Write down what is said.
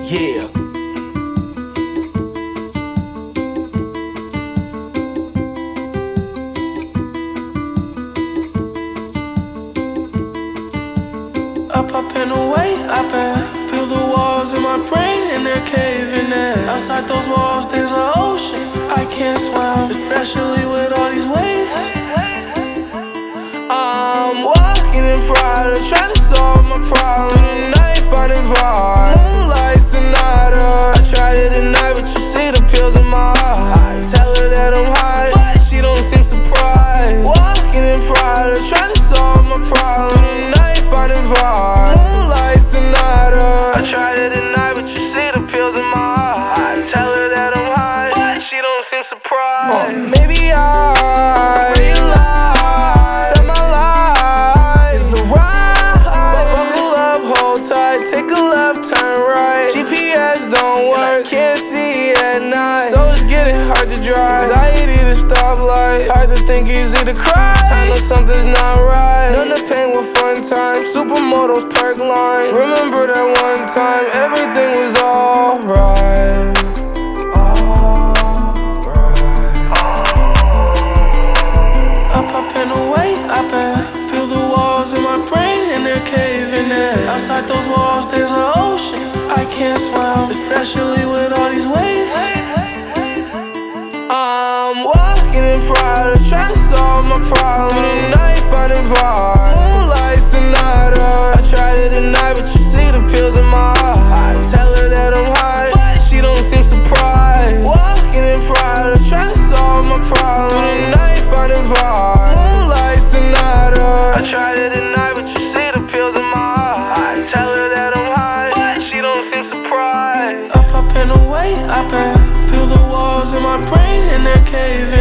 Yeah. Up and away, up and feel the walls in my brain and they're caving in. Outside those walls, there's an ocean I can't swim, especially with all these waves. I'm walking in pride, trying to solve my problem. Through the night, finding vibe. Moonlight sonata. I tried it at night, but you see the pills in my eye. Tell her that I'm high, but she don't seem surprised. Walking in pride, trying to solve my problem. Through the night, finding vibe. Moonlight sonata. I tried it at night, but you see the pills in my eye. Tell her that I'm high, but she don't seem surprised. Maybe I realize that my life is a ride. Buckle up, hold tight, take a left, turn right. GPS don't work, can't see at night, so it's getting hard to drive. Anxiety to stoplight, hard to think, easy to cry. I know something's not right. None of pain with fun time. Supermodels, perk line. Remember that one time everything was alright. Up and away, up and feel the walls in my brain and they're caving in. Outside those walls, there's an ocean I can't swim, especially with all these waves. I'm walking in pride, trying to solve my problem. Through the night, finding vibe. Moonlight sonata. I tried it at night, but you see the pills in my eye. Tell her that I'm high, but she don't seem surprised. Walking in pride, trying to solve my problem. Through the night, finding vibe. Moonlight sonata. I tried it at night, but you see the pills in my eye. Tell her that I'm high, but she don't seem surprised. Up and away, up and feel the walls in my brain and they're caving.